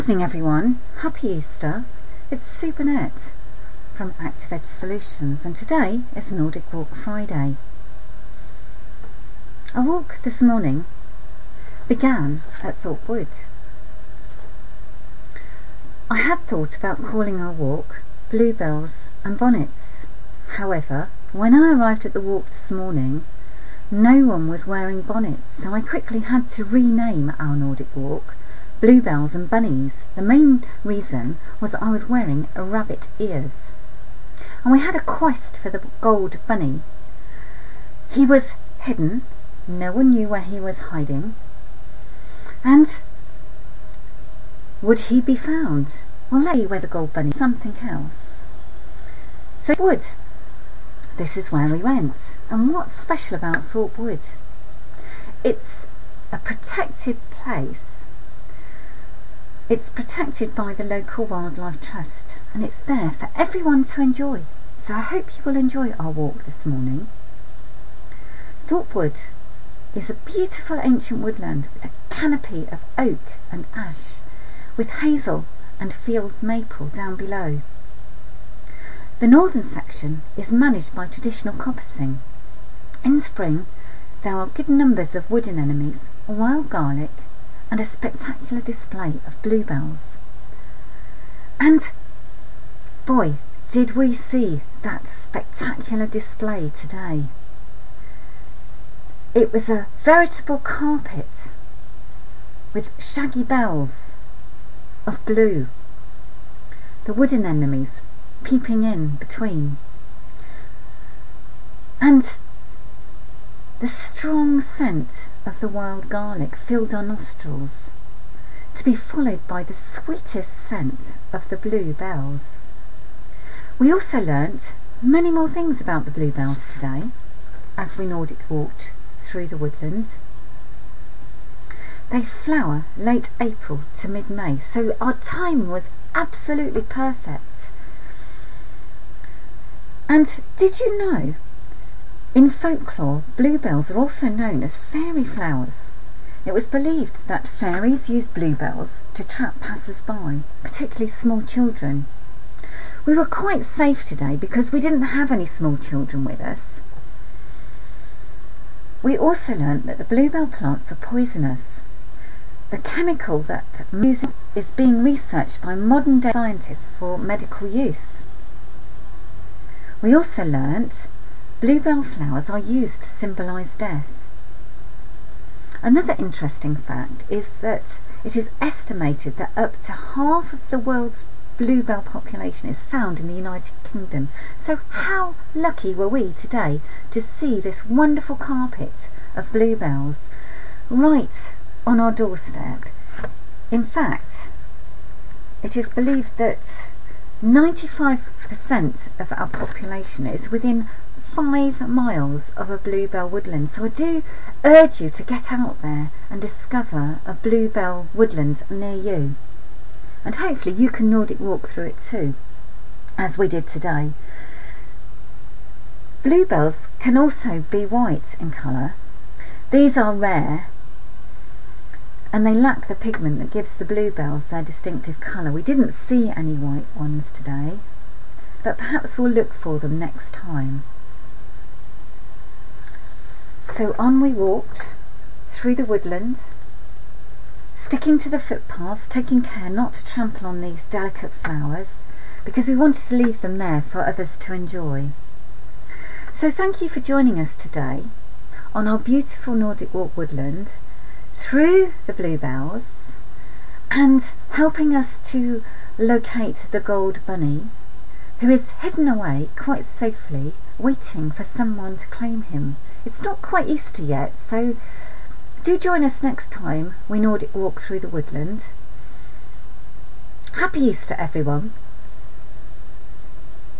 Good evening everyone, happy Easter. It's Sue Burnett from Active Edge Solutions and today is Nordic Walk Friday. Our walk this morning began at Thorpe Wood. I had thought about calling our walk Bluebells and Bonnets. However, when I arrived at the walk this morning, no one was wearing bonnets, so I quickly had to rename our Nordic walk Bluebells and Bunnies. The main reason was I was wearing rabbit ears. And we had a quest for the gold bunny. He was hidden, no one knew where he was hiding. And would he be found? Well, let's see where the gold bunny is. Something else. So Wood. This is where we went. And what's special about Thorpe Wood? It's a protected place. It's protected by the local wildlife trust and it's there for everyone to enjoy. So I hope you will enjoy our walk this morning. Thorpe Wood is a beautiful ancient woodland with a canopy of oak and ash, with hazel and field maple down below. The northern section is managed by traditional coppicing. In spring there are good numbers of wood anemones, wild garlic and a spectacular display of bluebells. And boy, did we see that spectacular display today. It was a veritable carpet with shaggy bells of blue, the wood anemones peeping in between, and the strong scent of the wild garlic filled our nostrils, to be followed by the sweetest scent of the bluebells. We also learnt many more things about the bluebells today as we Nordic walked through the woodland. They flower late April to mid-May, so our time was absolutely perfect. And did you know, in folklore, bluebells are also known as fairy flowers. It was believed that fairies used bluebells to trap passers-by, particularly small children. We were quite safe today because we didn't have any small children with us. We also learnt that the bluebell plants are poisonous. The chemical that is being researched by modern day scientists for medical use. We also learnt bluebell flowers are used to symbolise death. Another interesting fact is that it is estimated that up to half of the world's bluebell population is found in the United Kingdom. So how lucky were we today to see this wonderful carpet of bluebells right on our doorstep. In fact, it is believed that 95% of our population is within 5 miles of a bluebell woodland, so I do urge you to get out there and discover a bluebell woodland near you, and hopefully you can Nordic walk through it too, as we did today. Bluebells can also be white in colour. These are rare and they lack the pigment that gives the bluebells their distinctive colour. We didn't see any white ones today, but perhaps we'll look for them next time. So on we walked through the woodland, sticking to the footpaths, taking care not to trample on these delicate flowers because we wanted to leave them there for others to enjoy. So thank you for joining us today on our beautiful Nordic Walk woodland through the bluebells and helping us to locate the gold bunny, who is hidden away quite safely waiting for someone to claim him. It's not quite Easter yet, so do join us next time we Nordic walk through the woodland. Happy Easter everyone.